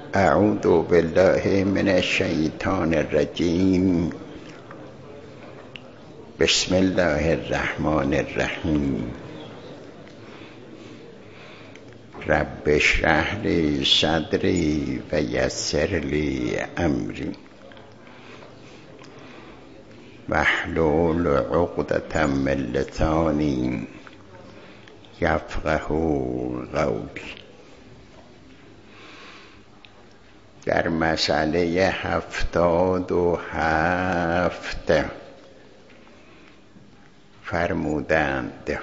اعوذ بالله من الشیطان الرجیم. بسم الله الرحمن الرحیم. رب اشرح لی صدری و یسر لی امری واحلل عقدة من لسانی یفقهوا قولی. در مسئله 77 فرمودند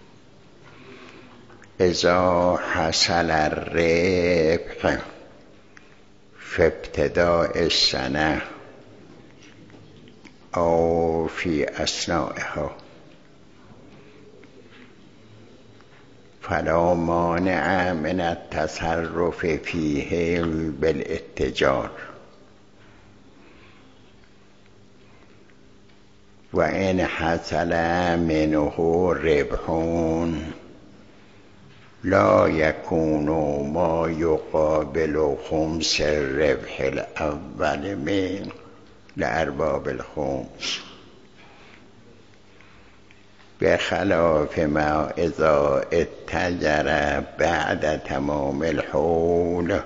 اذا حصل الربح فی ابتداء السنه او فی اثنائها فلا مانع من التصرف فیه بالاتجار و ان حصل منه ربح لا یکون ما یقابل خمس الربح الاول من لارباب الخمس بخلاف ما اذا اتجر بعد تمام الحول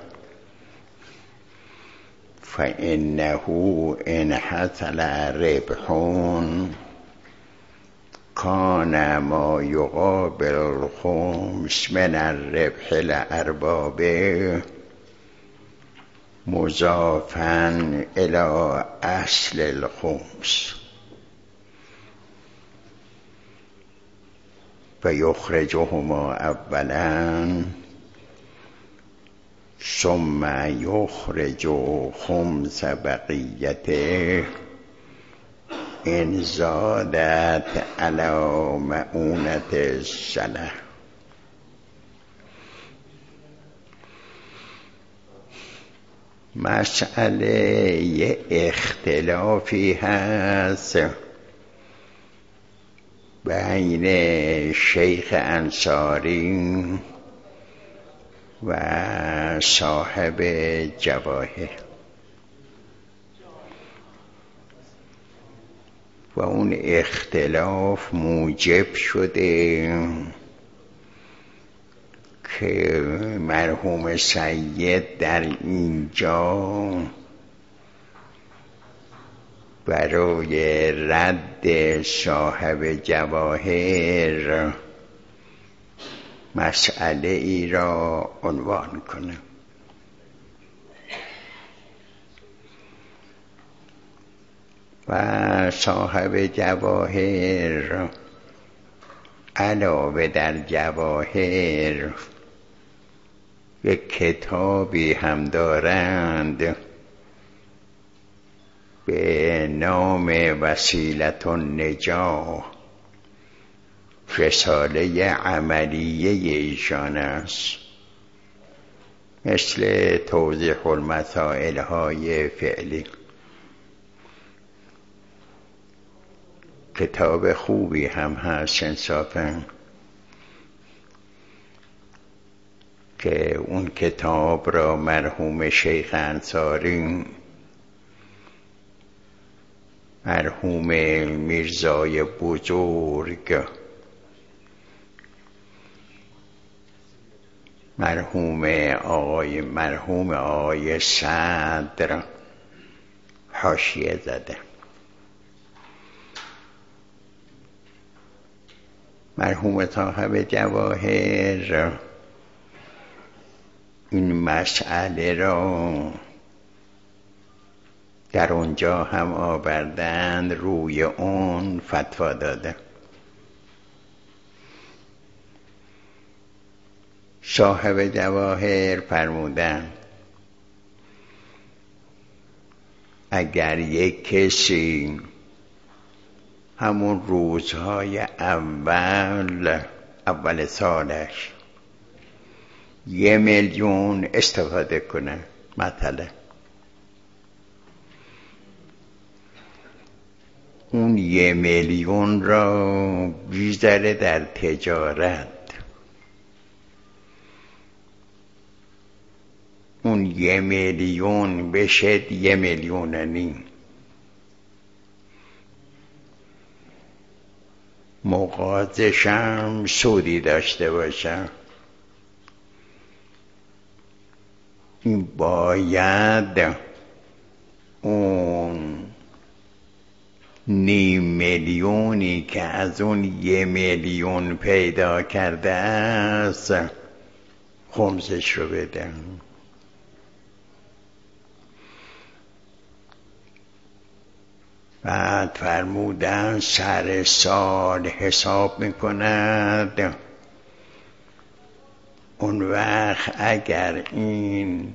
فإنه إن حصل ربح كان ما يقابل الخمس من الربح لأرباب مضافا إلى أصل الخمس فيخرجهما أولا ثم يخرج خمس بقيته إن زادت على مؤونة السنة. مسئله اختلافی هست بین شیخ انصاری و صاحب جواهر و اون اختلاف موجب شده که مرحوم سید در اینجا برای رد صاحب جواهر مسئله ای را عنوان کنه. و صاحب جواهر علاوه در جواهر یک کتابی هم دارند به نام وسیلة النجاح، رساله عملیه ایشان است، مثل توضیح المسائل های فعلی. کتاب خوبی هم هست انصافاً که اون کتاب را مرحوم شیخ انصاری مرحوم میرزای بزرگ مرحوم آقای صدر حاشیه زده. مرحوم صاحب جواهر این مسئله را در اونجا هم آوردند، روی اون فتوا داده. صاحب جواهر فرمودند اگر یک کسی همون روزهای اول سالش 1,000,000 استفاده کنه، مثلا اون 1,000,000 را بیزاره در تجارت اون 1,000,000 بشه 1,500,000. مقاضشم سودی داشته باشم. این باید اون 500,000 که از اون 1,000,000 پیدا کرده است خمسش رو بدم. بعد فرمودن سر سال حساب میکند. اون وقت اگر این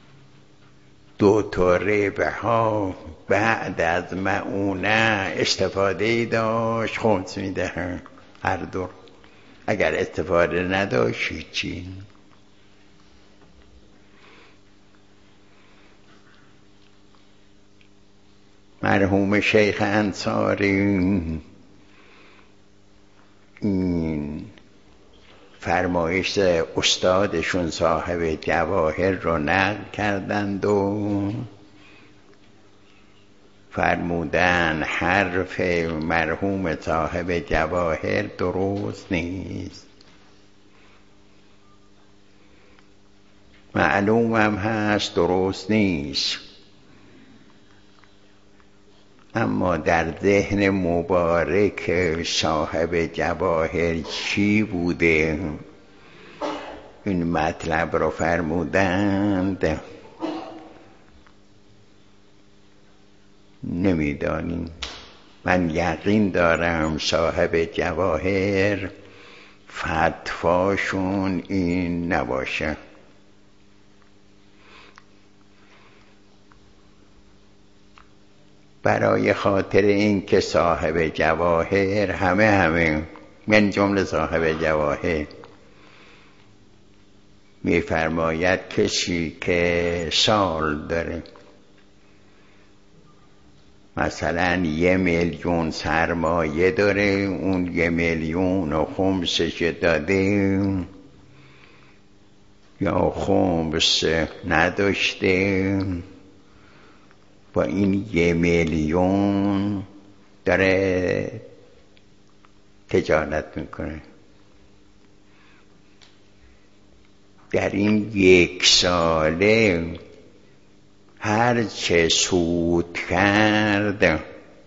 2 تا ربح ها بعد از مؤونه استفاده ای داشت خمس میدهن هر دو. اگر استفاده نداشت هیچی. مرحوم شیخ انصاری این فرمایش استادشون صاحب جواهر رو نقل کردند و فرمودن حرف مرحوم صاحب جواهر درست نیست. معلومم هست درست نیست، اما در ذهن مبارک صاحب جواهر چی بوده این مطلب رو فرمودند نمیدانیم. من یقین دارم صاحب جواهر فتواشون این نباشه. برای خاطر این که صاحب جواهر همه من جمله صاحب جواهر میفرماید کسی که سال داره مثلا 1,000,000 سرمایه داره، اون 1,000,000 و خمسش داده یا خمس نداشته، با این 1,000,000 داره تجارت میکنه. در این 1 ساله هر چه سود کرد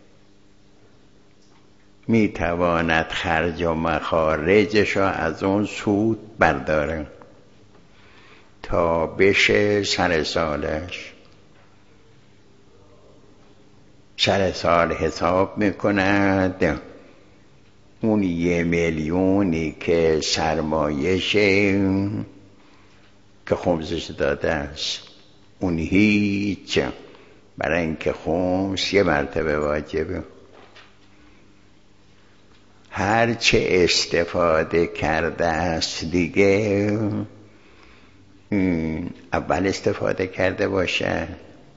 میتواند خرج و مخارجش را از اون سود برداره تا بشه سر سالش. سر سال حساب میکند اون 1,000,000 که سرمایشه که خمسش داده است اون هیچ، برای اینکه خمس 1 مرتبه واجبه. هر چه استفاده کرده است دیگه اول استفاده کرده باشه،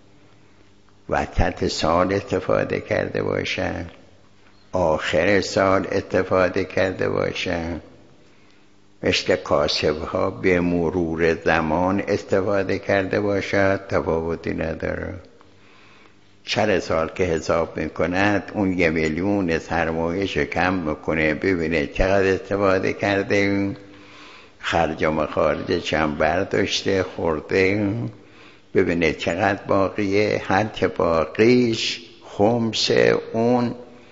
وسط سال استفاده کرده باشه، آخر سال استفاده کرده باشه، مثل کاسب ها به مرور زمان استفاده کرده باشد تفاوتی نداره. سر سال که حساب میکند اون 1,000,000 سرمایه‌شو کم میکنه ببینه چقدر استفاده کرده، خرج و مخارجش هم برداشته خورده، ببینه چقدر باقیه، هر چه باقیش خمس اون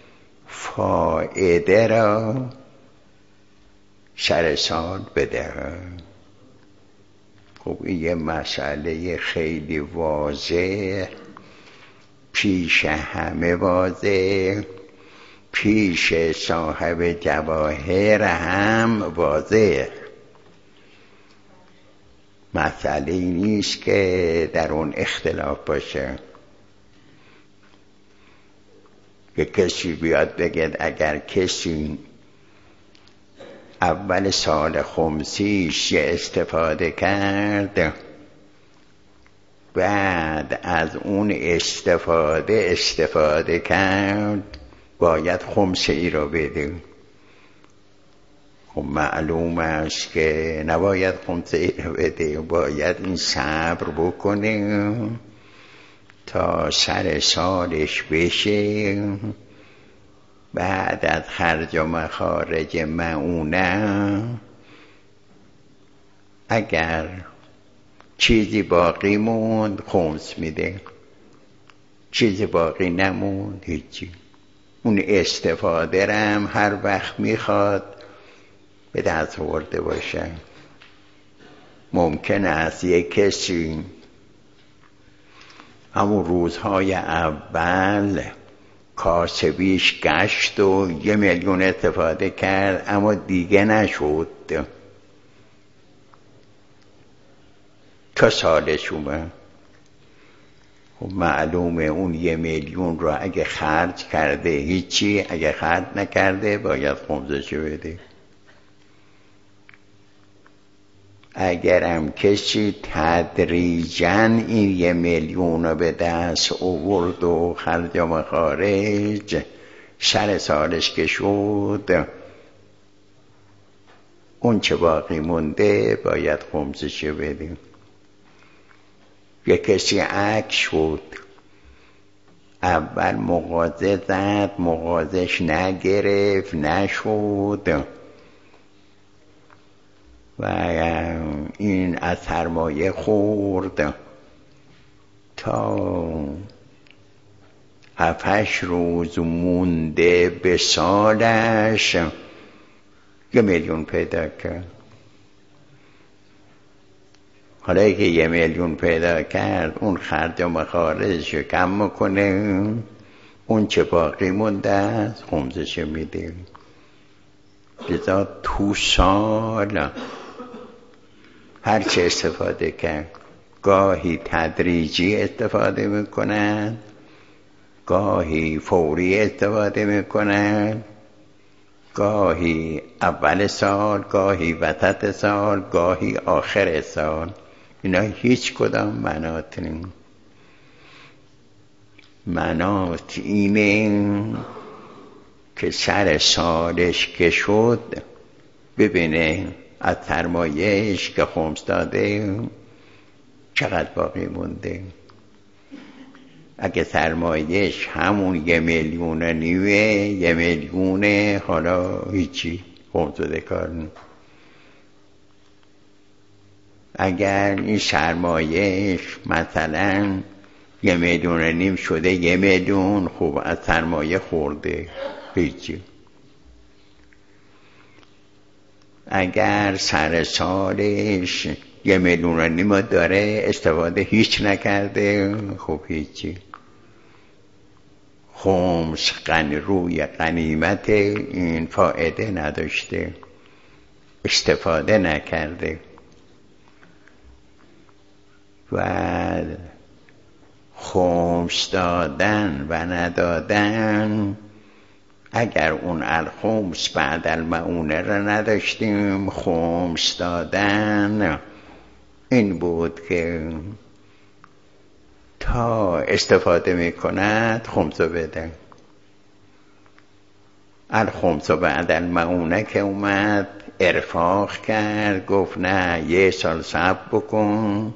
فائده را سر سال بده. خب این یه مسئله خیلی واضح، پیش همه واضح، پیش صاحب جواهر هم واضح. مسئله ای نیست که در اون اختلاف باشه که کسی بیاد بگه اگر کسی اول سال خمسیش استفاده کرد بعد از اون استفاده کرد باید خمسه ای رو بده. خب معلوم است که نباید خمسه رو بده، باید این صبر بکنه تا سر سالش بشه، بعد از خرج و مخارج مؤونه اگر چیزی باقی موند خمس میده، چیزی باقی نموند هیچی. اون استفاده رم هر وقت میخواد به دست آورده باشه. ممکن است یک کسی همون روزهای اول کاسبیش گشت و 1,000,000 استفاده کرد اما دیگه نشد تا سالش اومد. خب معلومه اون 1,000,000 رو اگه خرج کرده هیچی، اگه خرج نکرده باید خمسشو بده. اگرم کسی تدریجاً این 1,000,000 رو به دست آورد و خرج و مخارج سر سالش که شد، اون چه باقی مونده باید خمسشو بده. یک کسی عکس شد، اول مغازه زد، مغازش نگرفت نشد و این از سرمایه خورد تا 7-8 روز مونده به سالش 1,000,000 پیدا کرد. حالا که 1,000,000 پیدا کرد اون خرج و مخارجش رو کم میکنه، اون چه باقی مونده است خمسش میده. لذا تو سال هر چه استفاده کرد، گاهی تدریجی استفاده میکنن، گاهی فوری استفاده میکنن، گاهی اول سال، گاهی وسط سال، گاهی آخر سال. اینا هیچ کدام مناط نیست. مناط اینه که سر سالش که شد ببینه از سرمایهش که خمس داده چقدر باقی مونده. اگه سرمایهش همون 1,000,000 1,000,000 حالا هیچی خمس داده کار نیست. اگر این سرمایهش مثلا 1,500,000 شده 1,000,000 خوب از سرمایه خورده هیچی. اگر سر سالش 1,500,000 داره استفاده هیچ نکرده خب هیچی. خمس روی غنیمت این فایده نداشته، استفاده نکرده. و خمس دادن و ندادن، اگر اون الخمس بعد المعونه را نداشتیم، خمس دادن این بود که تا استفاده میکند خمس بده. الخمس بعد المعونه که اومد ارفاق کرد، گفت نه 1 سال صبر بکن،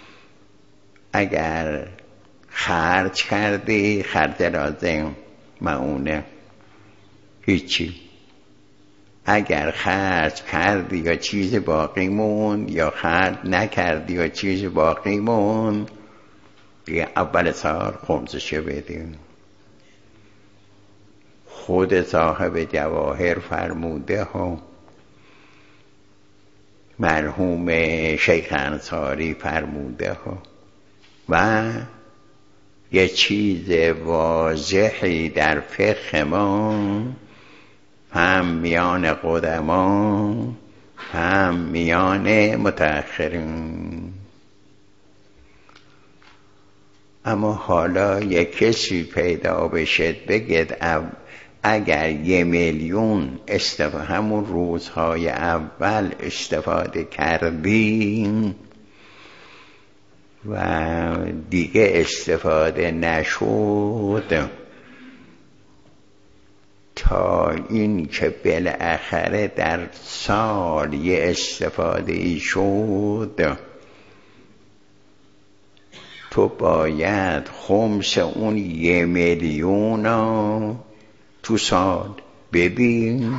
اگر خرج کردی خرج لازم معونه هیچی، اگر خرج کردی یا چیز باقی موند یا خرج نکردی یا چیز باقی موند اول سال خمسش بدیم. خود صاحب جواهر فرموده ها، مرحوم شیخ انصاری فرموده ها، و یه چیز واضحی در فقه ما هم میان قدما هم میان متأخرین. اما حالا یک کسی پیدا بشد بگید اگر 1,000,000 همون روزهای اول استفاده کردیم و دیگه استفاده نشد، تا تا این که بالاخره در سال یه استفاده ای شد، تو باید خمس اون 1,000,000 تو سال ببین،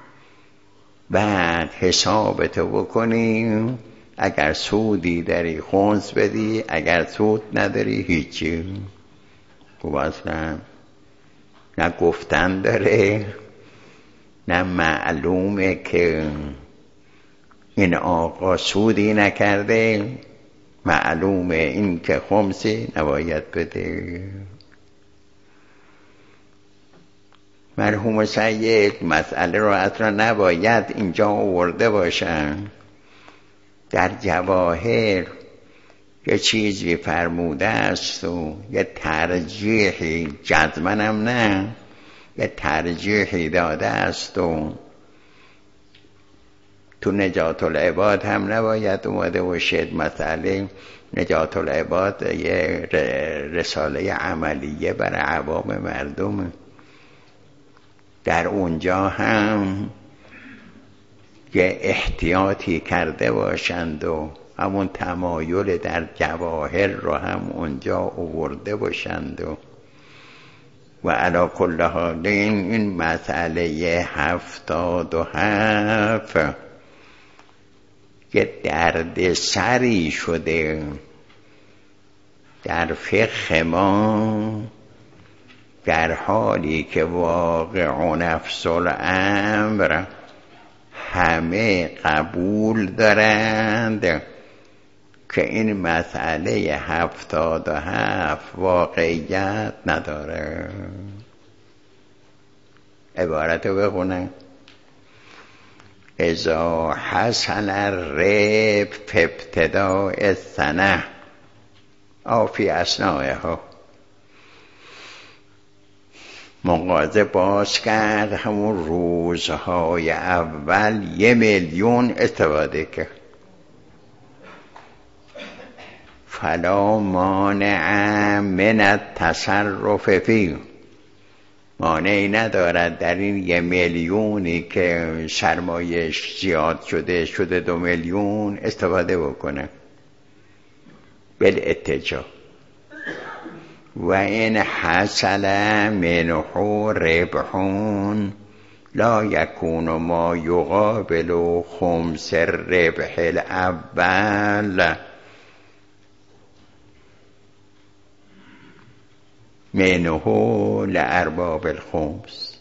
بعد حسابتو بکنی، اگر سودی داری خمس بدی، اگر سود نداری هیچی. خب اصلا نه گفتن داره، نه معلومه که این آقا سودی نکرده، معلومه این که خمسی نباید بده. مرحوم سید مسئله رو اصلا نباید اینجا آورده باشن. در جواهر یه چیزی فرموده است و یه ترجیحی، جزمنم نه، یه ترجیحی داده است و تو نجات العباد هم نباید اومده باشد. مسئله نجات العباد یه رساله عملیه برای عوام مردم، در اونجا هم یه احتیاطی کرده باشند و همون تمایل در جواهر رو هم اونجا آورده باشند. و علی کل حال این مسئله 77 یه درد سری شده در فقه ما، در حالی که واقع نفس الامر همه قبول دارند که این مسئله 77 واقعیت نداره. عبارت رو بخونن: اذا حسن الرب فی ابتداء السنه او فی اثنائها. مغازه باز کرد، همون روزهای اول 1,000,000 استفاده کرد. فلا مانع من التصرف فيه، مانعی ندارد در این 1,000,000 که سرمایش زیاد شده 2,000,000 استفاده بکنه بالاتجاه. و این حصل منه ربح لا یکون ما یقابل خمس الربح الاول منه لارباب الخمس،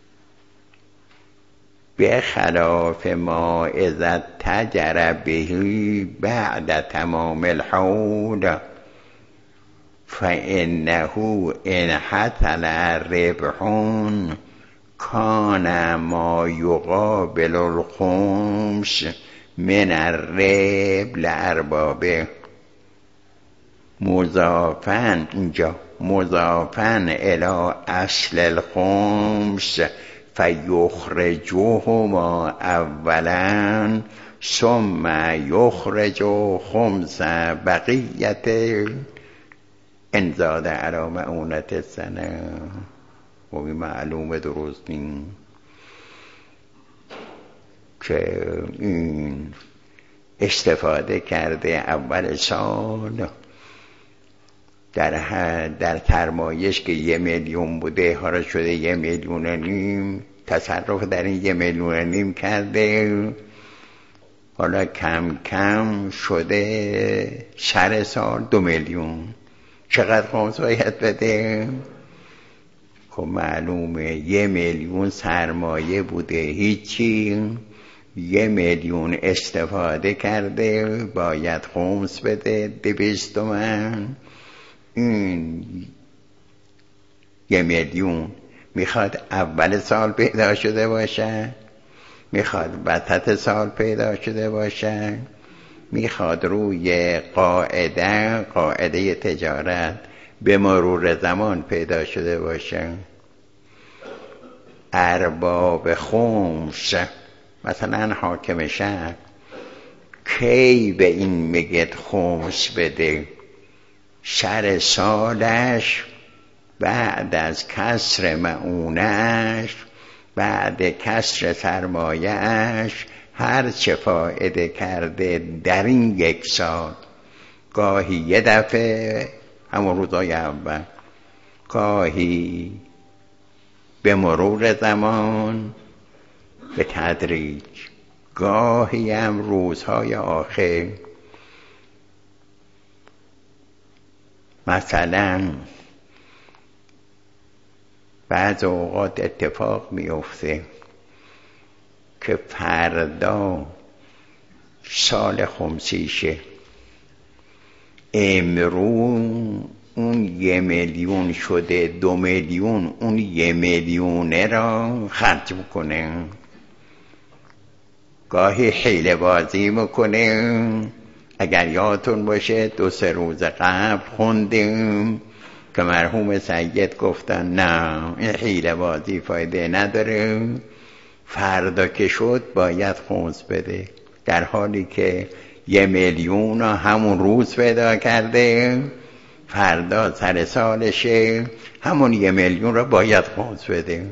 بخلاف ما اذا تجر به بعد تمام الحول فإنه إن حصل ربح كان ما يقابل الخمس من الربح لأربابه مضافاً، اینجا مضافاً إلى أصل الخمس فيخرجهما أولاً ثم يخرج خمس بقية ان زاد علی مؤونة السنه. و این معلومه درست این که این استفاده کرده اول سال در سرمایش که 1,000,000 بوده ها را شده 1,500,000، تصرف در این 1,500,000 کرده، حالا کم کم شده سر سال 2,000,000. چقدر خمس باید بده؟ خب معلومه 1,000,000 سرمایه بوده، هیچی، 1,000,000 استفاده کرده، باید خمس بده 200 تومن. این 1,000,000 میخواد اول سال پیدا شده باشه، میخواد وسط سال پیدا شده باشه، میخواد روی قاعده تجارت به مرور زمان پیدا شده باشه. ارباب خمس، مثلا حاکم شهر کی به این میگه خمس بده؟ سر سالش بعد از کسر مؤونش بعد کسر سرمایه‌اش هر چه فایده کرده در این 1 سال، گاهی یه دفعه همون روزای اول، گاهی به مرور زمان به تدریج، گاهی هم روزهای آخر. مثلا بعض اوقات اتفاق میفته که فردا سال خمسیشه، امروز اون 1 میلیون شده 2 میلیون، اون 1 میلیونه را خرج میکنه. گاهی حیله بازی میکنه. اگر یادتون باشه 2-3 روز قبل خوندیم که مرحوم سید گفتن نه این حیله بازی فایده نداره، فردا که شد باید خمس بده، در حالی که 1 میلیون همون روز پیدا کرده، فردا سر سالشه، همون 1 میلیون را باید خمس بده.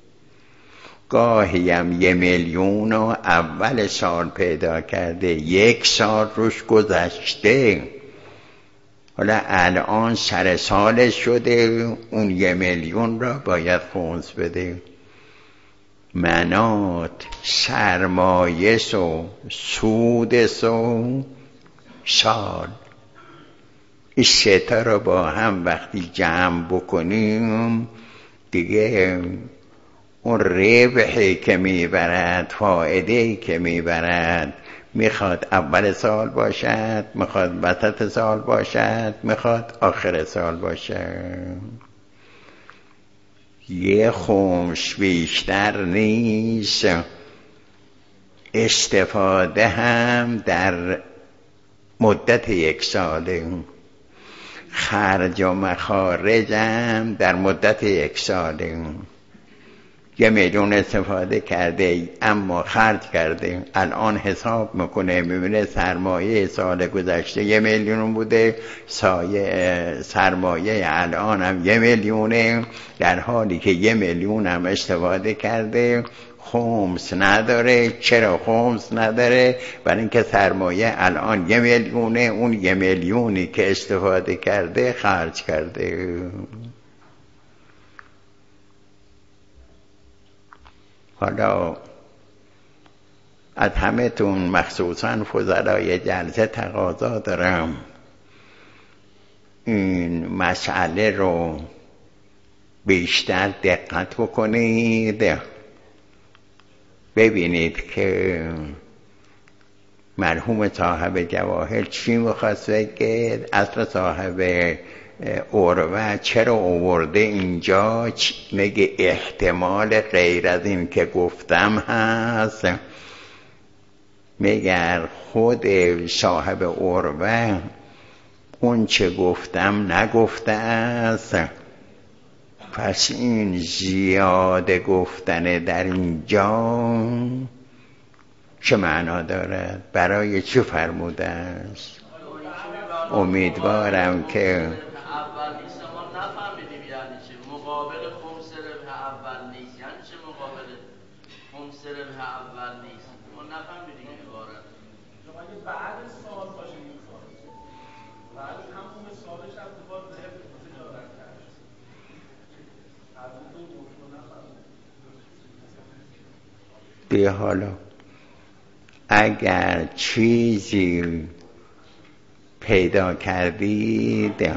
گاهی هم 1 میلیون اول سال پیدا کرده، 1 سال روش گذشته، حالا الان سر سالش شده، اون 1 میلیون را باید خمس بده. منات سرمایه سو سود سو سال، این 3 تا رو با هم وقتی جمع بکنیم دیگه اون ربحی که میبرد، فایده‌ای که میبرد، میخواد اول سال باشد، میخواد وسط سال باشد، میخواد آخر سال باشد. 1 خمس بیشتر نیست. استفاده هم در مدت 1 ساله، خرج و مخارج هم در مدت 1 ساله. 1 میلیون استفاده کرده اما خرج کرده، الان حساب میکنه میبینه سرمایه سال گذشته 1 میلیون بوده، سرمایه الان هم 1 میلیونه، در حالی که 1 میلیون هم استفاده کرده. خمس نداره. چرا خمس نداره؟ برای اینکه سرمایه الان 1 میلیونه، اون 1 میلیونی که استفاده کرده خرج کرده. حالا از همه تون مخصوصا فضلای جلسه تقاضا دارم این مسئله رو بیشتر دقت بکنید، ببینید که مرحوم صاحب جواهر چی میخواست بگه، اصلا صاحب عروه چرا آورده اینجا، میگه احتمال غیر از این که گفتم هست. میگه خود صاحب عروه اون چه گفتم نگفته است، پس این زیاده گفتن در اینجا چه معنا دارد؟ برای چه فرموده است؟ امیدوارم که مقابل خمس ربح اول نیست. یعنی چه مقابل خمس ربح اول نیست؟ ما نفهمیدیم عبارت. شما اگه بعد سال باشه این کار، بعد همون سالش هم دوبار ربح تجارت کرد، از اون دو گفت نفهمید. دیگه حالا اگر چیزی پیدا کردید،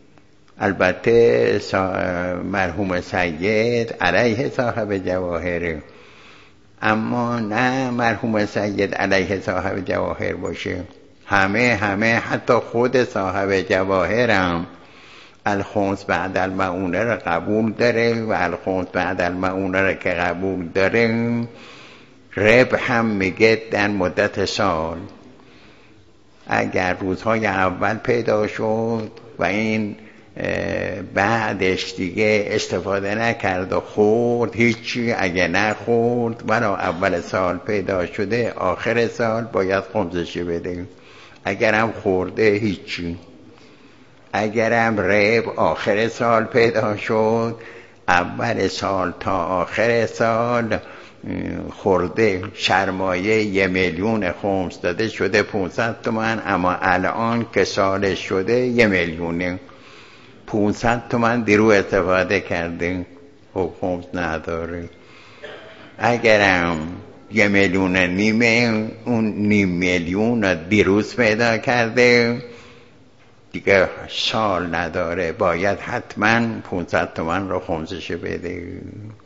البته مرحوم سید علیه صاحب جواهر، اما نه مرحوم سید علیه صاحب جواهر باشه، همه حتی خود صاحب جواهر هم الخمس بعد المعونه را قبول داره و الخمس بعد المعونه را که قبول داره، ربح هم میگه در مدت سال. اگر روزهای اول پیدا شد و این بعدش دیگه استفاده نکرد و خورد هیچی، اگه نخورد ولی اول سال پیدا شده آخر سال باید خمسش بده. اگرم خورده هیچی. اگرم ربح آخر سال پیدا شد، اول سال تا آخر سال خورده سرمایه 1,000,000 خمس داده شده 500 تومن، اما الان که سالش شده 1,000,000 500 تومن دیرو استفاده کرده، خب خمس نداره. اگرم 1,500,000 اون 500,000 دیروز پیدا کرده دیگه سال نداره، باید حتما 500 تومن رو خمسش بده.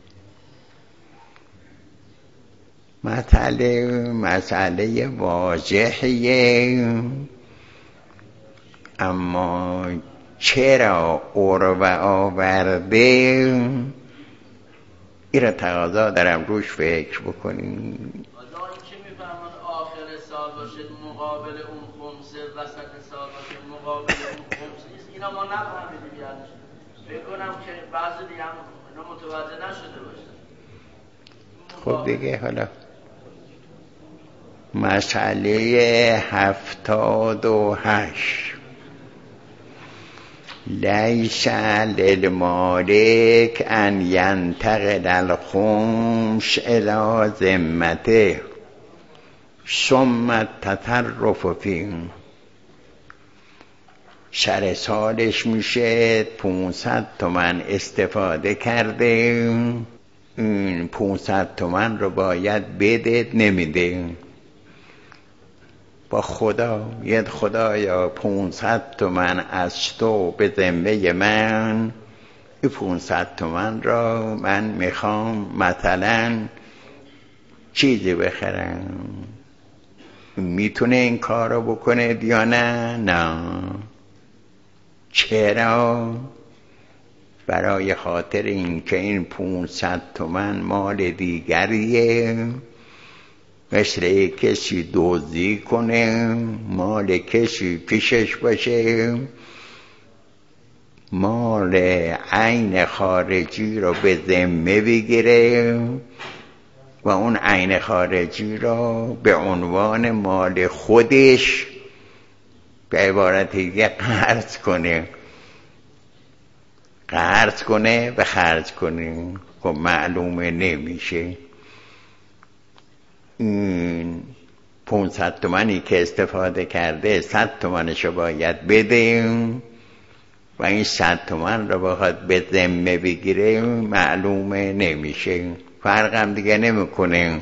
مسئله واضحیه، اما چرا عرو آورده این را تقاضا دارم روش فکر بکنیم. آدم که میفهمن آخر سال باشه مقابل اون خمسه، وسط سال باشه مقابل اون خمسه نیست، اینا ما نفهمیدیم. یعنی فکر کنم که بعضی دیگه هم اینا متوجه نشده باشن. خب دیگه حالا مسئله 78 لیس للمالک ان ینتقل الخمس الی ذمته ثم التصرف فیه. سر سالش میشه 500 تومن استفاده کرده، این 500 تومن رو باید بده، نمیده. با خدا یه خدایا 500 تومن از تو به ذمه من، این 500 تومن را من میخوام مثلا چیزی بخرم، میتونه این کار رو بکنه یا نه؟ نه. چرا؟ برای خاطر این که این 500 تومن مال دیگریه، مثل کسی دزدی کنه مال کسی پیشش باشه، مال عین خارجی رو به ذمه بگیره و اون عین خارجی رو به عنوان مال خودش به عبارت دیگه قرض کنه و خرج کنه. خب معلومه نمیشه. این 500 تومنی که استفاده کرده 100 تومنشو باید بده و این 100 تومن رو بخواد به ذمه بگیره، معلومه نمیشه. فرقم دیگه نمیکنه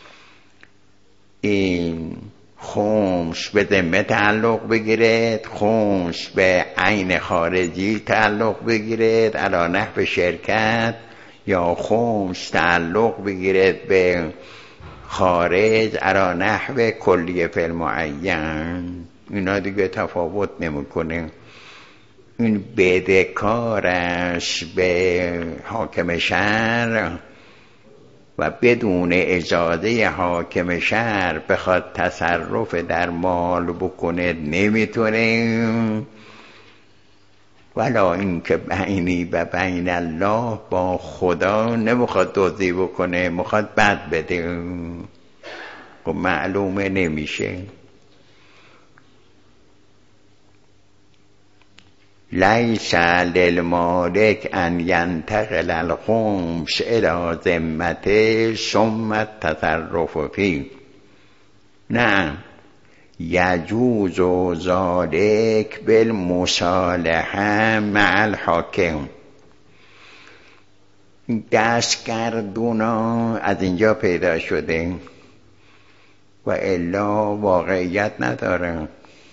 این خمس به ذمه تعلق بگیرد، خمس به عین خارجی تعلق بگیرد علی نحو شرکت، یا خمس تعلق بگیرد به خارج علی نحو کلیه فی المعین. اینا دیگه تفاوت نمیکنه. این بدهکارش به حاکم شهر و بدون اجازه حاکم شهر بخواد تصرف در مال بکنه نمیتونه، ولا اینکه بینی و بین الله با خدا نمیخواد دزدی بکنه، میخواد بد بده، خب معلومه نمیشه. لیس للمالک ان ینتقل الخمس الی ذمته ثم التصرف فیه. نه، یجوز ذلک بالمصالحه مع الحاکم. دستگردونا از اینجا پیدا شده و الا واقعیت نداره.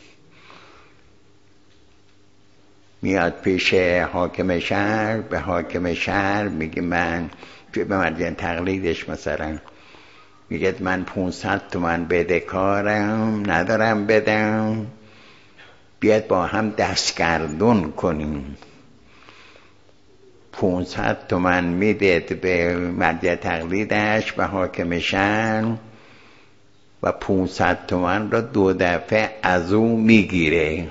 میاد پیش حاکم شهر، به حاکم شهر میگه من به مرجع تقلیدش مثلا میگه من 500 تومن بدهکارم ندارم بدم، بیاد با هم دستگردون کنیم. 500 تومن میده به مرجع تقلیدش به حاکم شهر و 500 تومن را 2 دفعه از او میگیره.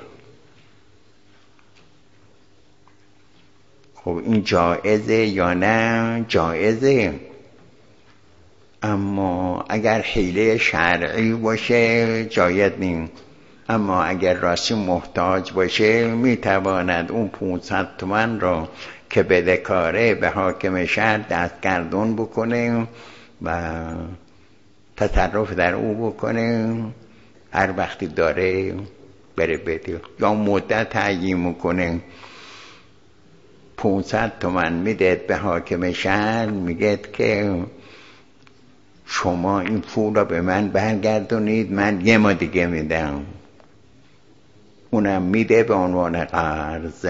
خب این جایزه یا نه؟ جایزه. اما اگر حیله شرعی باشه جایز نیست. اما اگر راستی محتاج باشه میتواند اون 500 تومن رو که بدهکاره به حاکم شهر دستگردون بکنه و تصرف در او بکنه، هر وقتی داره بره بده، یا مدت تعیین میکنه. 500 تومن میدهد به حاکم شهر، میگه که شما این پول رو به من برگردونید، من یه ماه دیگه میدم. اونم میده به عنوان قرض.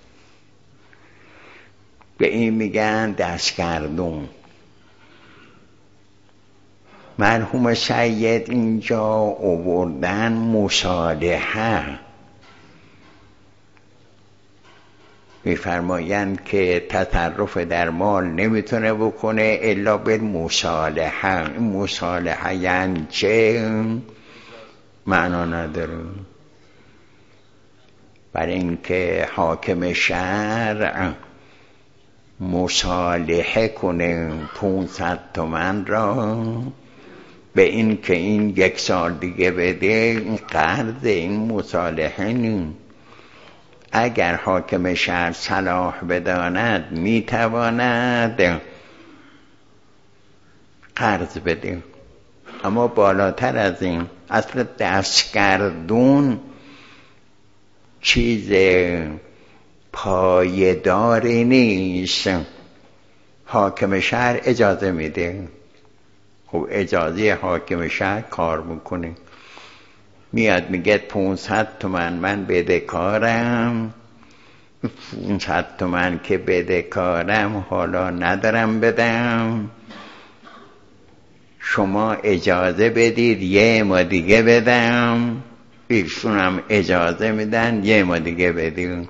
به این میگن دستگردون. مرحوم سید اینجا آوردن مصالحه، میفرمایند که تصرف در مال نمیتونه بکنه الا بالمصالحه. این مصالحه یعنی چه؟ معنا نداره. برای اینکه حاکم شهر مصالحه کنه 500 تومن را به این که این 1 سال دیگه بده، این قرض، این مصالحه نیست. اگر حاکم شهر صلاح بداند میتواند قرض بده، اما بالاتر از این اصل دستگردون چیز پایداری نیست. حاکم شهر اجازه میده، خب اجازه حاکم شهر کار میکنه، میاد میگه 500 تومن من بدهکارم، 500 تومن که بدهکارم حالا ندارم بدم، شما اجازه بدید 1 ماه دیگه بدم. ایشون هم اجازه میدن 1 ماه دیگه بدیم.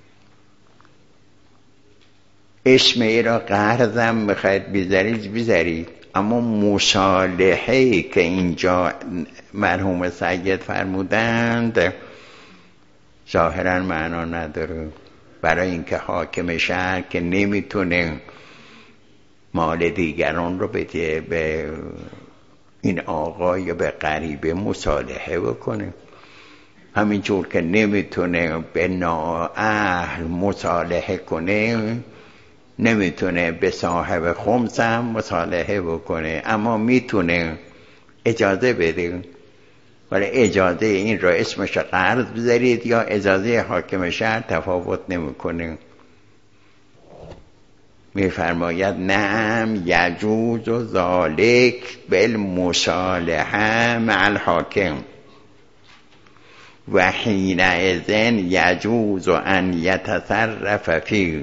اسم ای را قرضم میخواید بذارید، اما مصالحه‌ای که اینجا مرحوم سید فرمودند ظاهرا معنا نداره. برای اینکه حاکم شهر که نمیتونه مال دیگران رو بده به این آقا یا به غریبه مصالحه بکنه، همینجور که نمیتونه به نااهل مصالحه کنه، نمیتونه به صاحب خمس هم مصالحه بکنه، اما میتونه اجازه بده. ولی اجازه این را اسمش قرض بذارید یا اجازه حاکم شهر تفاوت نمیکنه. میفرماید نعم یجوز ذالک بالمصالحه مع الحاکم و حینئذ یجوز ان یتصرف فیه.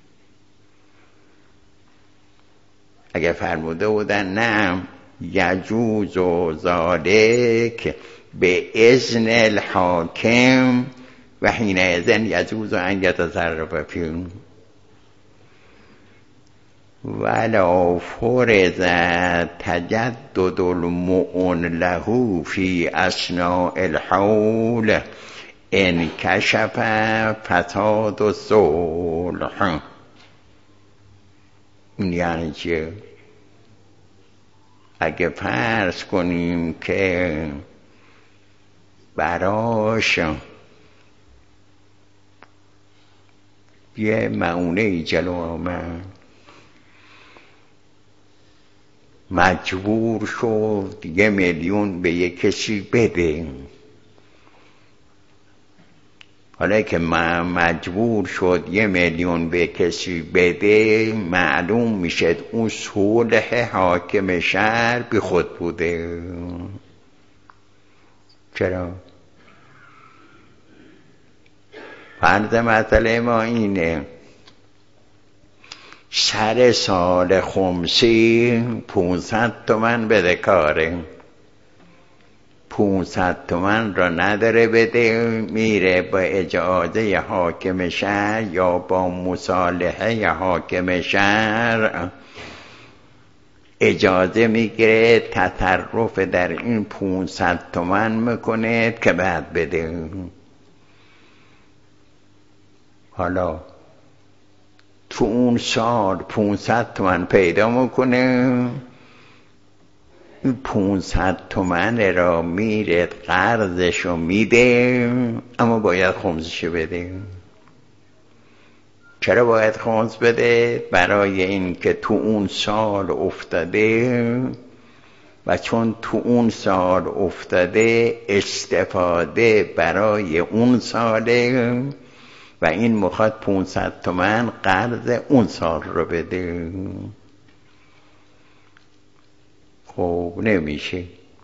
اگه فرموده بودن نعم یجوز ذالک به اذن الحاکم و حینئذ یجوز ان یتصرف فیه ولا فرض تجدد المؤن له فی اثناء الحول انکشف فساد الصلح. یعنی چه؟ اگه فرض کنیم که براش یه معونه جلو آمد، مجبور شد 1 میلیون به یک کسی بده، حالا که مجبور شد 1 میلیون به کسی بده، معلوم میشه اون صلح حاکم شهر بی خود بوده. چرا؟ فرض مسئله ما اینه سر سال خمسی 500 تومن بدهکاره، 500 تومن را نداره بده، میره با اجازه حاکم شهر یا با مصالحه حاکم شهر اجازه میگیره تصرف در این 500 تومن میکنه که بعد بده. حالا تو اون سال 500 تومن پیدا میکنه، این 500 تومن را میره قرضشو میده، اما باید خمسشو بده. چرا باید خمس بده؟ برای این که تو اون سال افتاده و چون تو اون سال افتاده استفاده برای اون ساله و این میخواد 500 تومن قرض اون سال رو بده. خب نمیشه.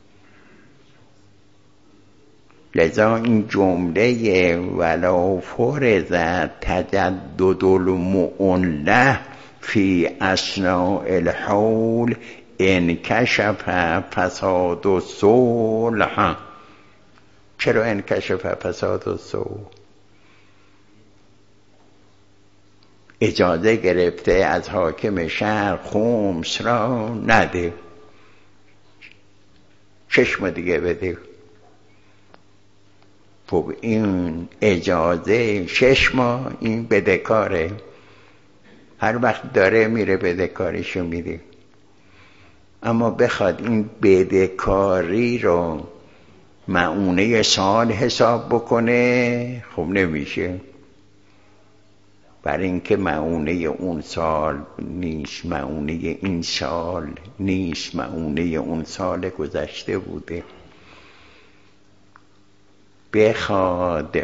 لذا این جمله ولو فرض تجدد المؤنه فی اثناء الحول انکشف فساد الصلح. چرا انکشف فساد الصلح؟ اجازه گرفته از حاکم شهر خمس را نده، 6 ماه دیگه بده. خب این اجازه 6 ماه این بدهکاره، هر وقت داره میره بدهکاریشو میده. اما بخواد این بدهکاری رو مؤونه سال حساب بکنه، خب نمیشه. برای اینکه مؤونه اون سال نیست، مؤونه این سال نیست، مؤونه اون سال گذشته بوده. بخواد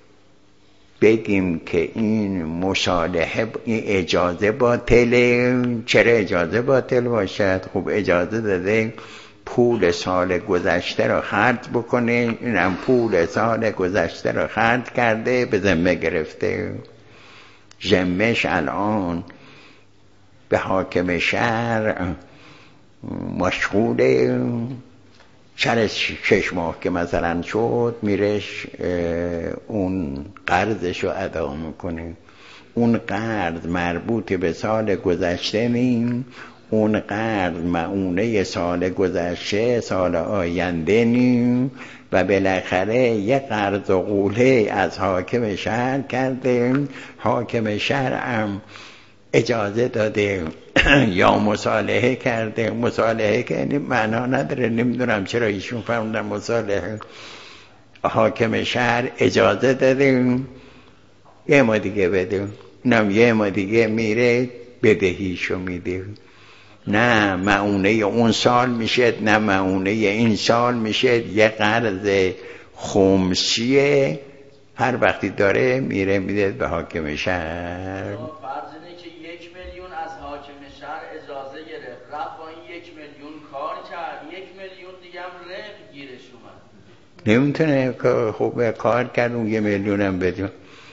بگیم که این مصالحه، این اجازه باطله. چرا اجازه باطل باشد؟ خب اجازه داده پول سال گذشته را خرج بکنه، اینم پول سال گذشته را خرج کرده، به ذمه گرفته. ذمه‌ش الان به حاکم شهر مشغوله. سر 6 ماه که مثلا شد میرش اون قرضش رو ادا میکنه. اون قرض مربوط به سال گذشته نیم، اون قرض مؤونه سال گذشته سال آینده نیم و بالاخره یه قرض و قوله از حاکم شهر کرده. حاکم شهر هم اجازه داده یا مصالحه کرده. مصالحه که معنا نداره، نمیدونم چرا ایشون فرمودن مصالحه. حاکم شهر اجازه داده یه ما دیگه بده، اینم یه ما دیگه میره بدهیشو میده. نه مؤونه اون سال میشه، نه مؤونه این سال میشه. یه قرض خمسیه، هر وقتی داره میره میده به حاکم شهر. فرض اینه که 1 میلیون از حاکم شهر اجازه گرفت، رفت با این 1 میلیون کار کرد، 1 میلیون دیگه هم ربح گیرش اومد. نمیتونه خوب کار کرد اون 1 میلیون هم بده.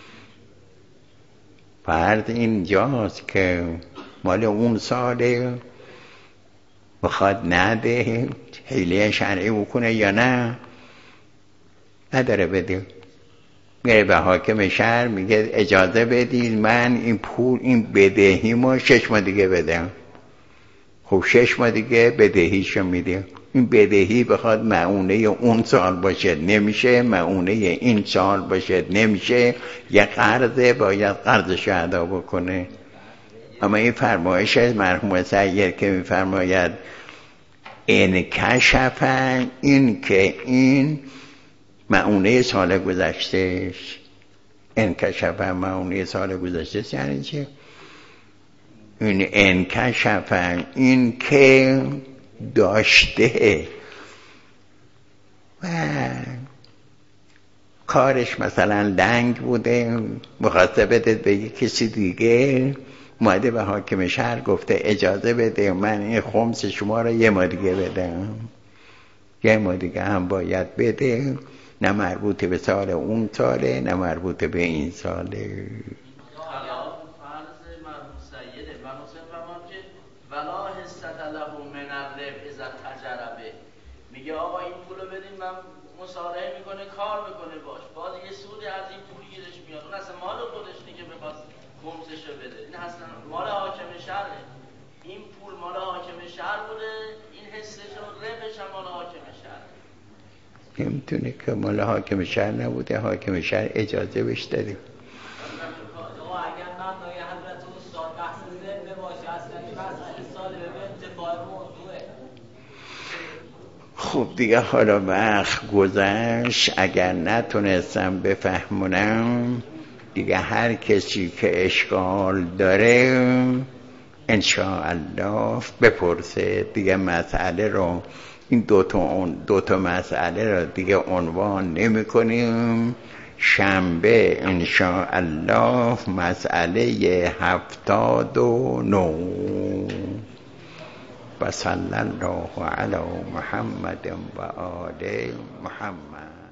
فرض اینجاست که مال اون ساله، بخواد نده حیله شرعی بکنه یا نه، نداره بده. میره به حاکم شهر میگه اجازه بدید من این پول، این بدهی ما 6 ماه دیگه بدم. خب 6 ماه دیگه بدهیشو میده. این بدهی بخواد مؤونه اون سال باشه نمیشه، مؤونه این سال باشه نمیشه. یه قرضه، باید قرضشو ادا بکنه. اما این فرمایش از مرحوم سید که میفرماید انکشف، این که این مؤونه سال گذشتهش، انکشف مؤونه سال گذشتهش یعنی چه؟ این انکشف این که داشته و کارش مثلا لنگ بوده، مخاطب بده به یک کسی دیگه، اومده به حاکم شهر گفته اجازه بده من این خمس شما را 1 ماه دیگه بدم. 1 ماه دیگه هم باید بده، نه مربوط به سال اون ساله نه مربوط به این ساله. ولا حصت له من الربح اذا تجربه. میگه آقا این پولو بدین، من مصالحه میکنه، کار میکنه باش، باز یه سودی از این پول گیرش میاد. اون اصلا مال خودش دیگه بخواد خمسشو بده، این اصلا مال حاکم شهره. این پول مال حاکم شهر بوده، این حسش و ربحش هم مال حاکم شهر. نمیتونه که مال حاکم شهر نبوده، حاکم شهر اجازه بهش داده. خب دیگه حالا وقت گذشت، اگر نتونستم بفهمونم دیگه هر کسی که اشکال داره انشاءالله بپرسه. دیگه مسئله رو این دوتا مسئله رو دیگه عنوان نمی کنیم. شنبه انشاءالله مسئله 79 و صلی الله علی محمد و آل محمد.